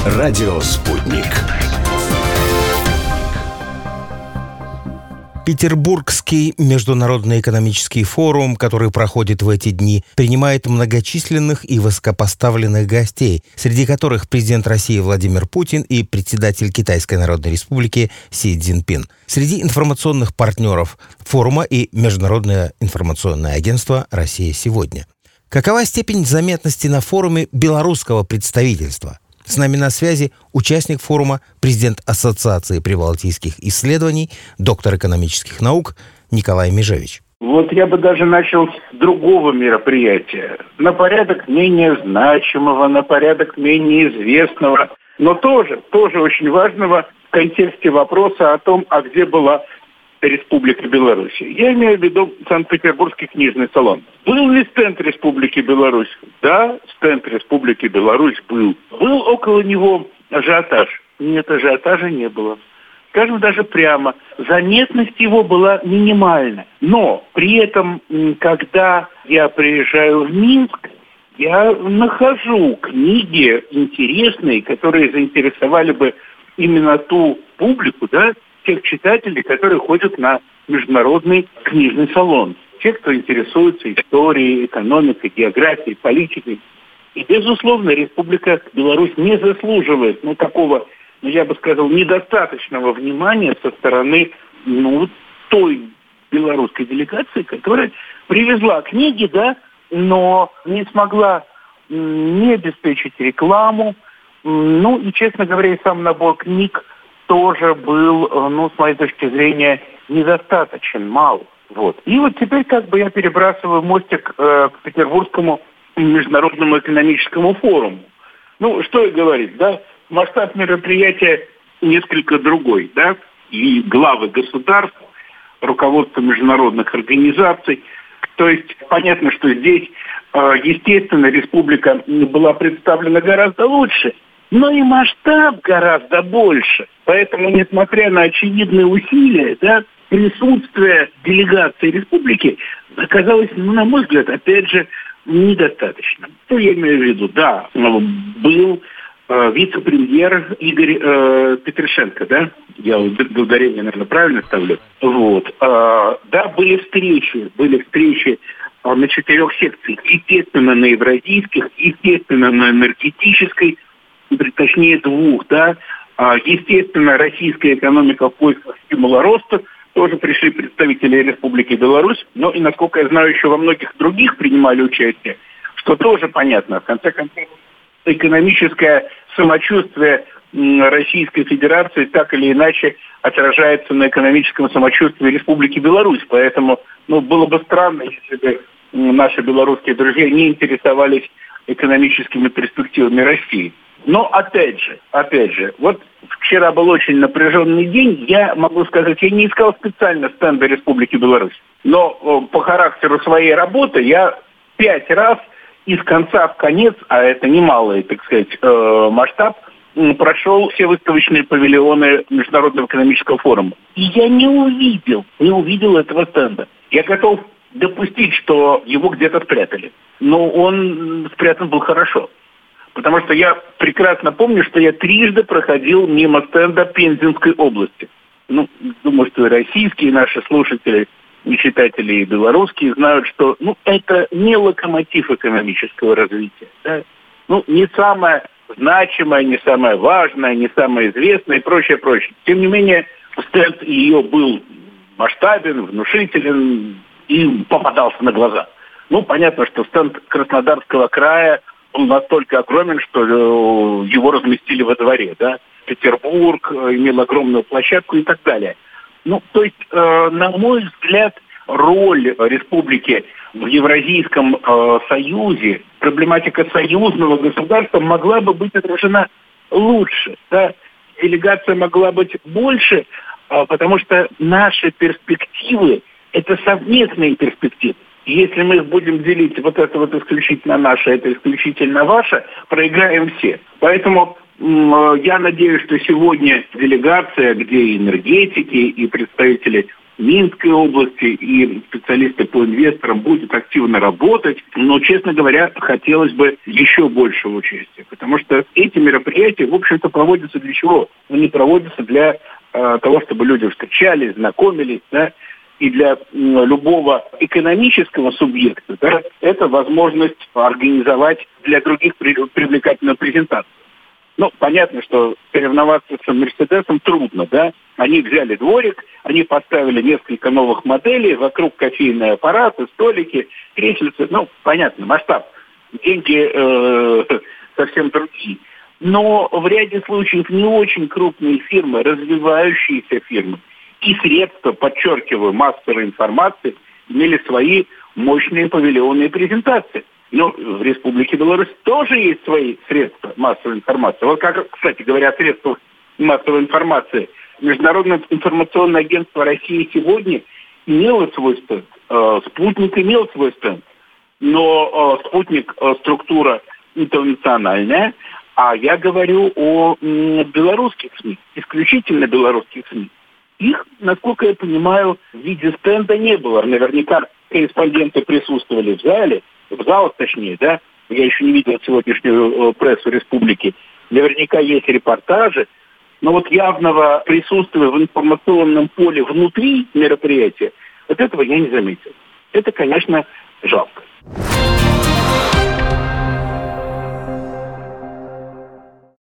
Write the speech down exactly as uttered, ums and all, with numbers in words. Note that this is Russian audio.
Радио «Спутник». Петербургский международный экономический форум, который проходит в эти дни, принимает многочисленных и высокопоставленных гостей, среди которых президент России Владимир Путин и председатель Китайской Народной Республики Си Цзиньпин. Среди информационных партнеров форума и Международное информационное агентство «Россия сегодня». Какова степень заметности на форуме белорусского представительства? С нами на связи участник форума, президент Ассоциации прибалтийских исследований, доктор экономических наук Николай Межевич. Вот я бы даже начал с другого мероприятия. На порядок менее значимого, на порядок менее известного, но тоже, тоже очень важного в контексте вопроса о том, а где была Республика Беларусь. Я имею в виду Санкт-Петербургский книжный салон. Был ли стенд Республики Беларусь? Да, стенд Республики Беларусь был. Был около него ажиотаж? Нет, ажиотажа не было. Скажем даже прямо, заметность его была минимальна. Но при этом, когда я приезжаю в Минск, я нахожу книги интересные, которые заинтересовали бы именно ту публику, да, тех читателей, которые ходят на международный книжный салон. Те, кто интересуется историей, экономикой, географией, политикой. И, безусловно, Республика Беларусь не заслуживает, ну, такого, ну, я бы сказал, недостаточного внимания со стороны, ну, той белорусской делегации, которая привезла книги, да, но не смогла не обеспечить рекламу. Ну, и, честно говоря, и сам набор книг тоже был, ну, с моей точки зрения, недостаточен, мал. Вот. И вот теперь как бы я перебрасываю мостик э, к Петербургскому международному экономическому форуму. Ну, что и говорить, да, масштаб мероприятия несколько другой, да, и главы государств, руководство международных организаций. То есть понятно, что здесь, э, естественно, республика была представлена гораздо лучше, но и масштаб гораздо больше. Поэтому, несмотря на очевидные усилия, да, присутствие делегации республики оказалось, ну, на мой взгляд, опять же, недостаточным. Что я имею в виду? Да, был э, вице-премьер Игорь э, Петришенко, да? Я ударение, наверное, правильно ставлю. Вот. Э, да, были встречи, были встречи э, на четырех секциях. Естественно, на евразийских, естественно, на энергетической, точнее двух, да. Естественно, российская экономика в поисках стимула роста, тоже пришли представители Республики Беларусь, но и, насколько я знаю, еще во многих других принимали участие, что тоже понятно. В конце концов, экономическое самочувствие Российской Федерации так или иначе отражается на экономическом самочувствии Республики Беларусь. Поэтому, ну, было бы странно, если бы наши белорусские друзья не интересовались экономическими перспективами России. Но опять же, опять же, вот вчера был очень напряженный день, я могу сказать, я не искал специально стенда Республики Беларусь. Но по характеру своей работы я пять раз из конца в конец, а это немалый, так сказать, масштаб, прошел все выставочные павильоны Международного экономического форума. И я не увидел, не увидел этого стенда. Я готов допустить, что его где-то спрятали. Но он спрятан был хорошо. Потому что я прекрасно помню, что я трижды проходил мимо стенда Пензенской области. Ну, думаю, что и российские наши слушатели, и читатели, и белорусские знают, что, ну, это не локомотив экономического развития. Да? Ну, не самое значимое, не самое важное, не самое известное и прочее, прочее. Тем не менее, стенд ее был масштабен, внушителен и попадался на глаза. Ну, понятно, что стенд Краснодарского края был настолько огромен, что его разместили во дворе, да. Петербург имел огромную площадку и так далее. Ну, то есть, э, на мой взгляд, роль республики в Евразийском э, союзе, проблематика союзного государства могла бы быть отражена лучше, да. Делегация могла быть больше, э, потому что наши перспективы – это совместные перспективы. Если мы их будем делить, вот это вот исключительно наше, это исключительно ваше, проиграем все. Поэтому м- я надеюсь, что сегодня делегация, где и энергетики, и представители Минской области, и специалисты по инвесторам будут активно работать. Но, честно говоря, хотелось бы еще большего участия, потому что эти мероприятия, в общем-то, проводятся для чего? Они проводятся для э, того, чтобы люди встречались, знакомились, да, и для э, любого экономического субъекта, да, это возможность организовать для других при, привлекательную презентацию. Ну, понятно, что соревноваться с Мерседесом трудно, да. Они взяли дворик, они поставили несколько новых моделей, вокруг кофейные аппараты, столики, кресельцы. Ну, понятно, масштаб. Деньги э, совсем другие. Но в ряде случаев не очень крупные фирмы, развивающиеся фирмы и средства, подчеркиваю, массовой информации, имели свои мощные павильоны и презентации. Но в Республике Беларусь тоже есть свои средства массовой информации. Вот как, кстати говоря, о средствах массовой информации. Международное информационное агентство России сегодня имело свой стенд. Э, «Спутник» имел свой стенд. Но э, «Спутник» э, структура интернациональная, а я говорю о м, белорусских СМИ, исключительно белорусских СМИ. Их, насколько я понимаю, в виде стенда не было. Наверняка корреспонденты присутствовали в зале, в залах точнее, да, я еще не видел сегодняшнюю прессу республики, наверняка есть репортажи, но вот явного присутствия в информационном поле внутри мероприятия, вот этого я не заметил. Это, конечно, жалко.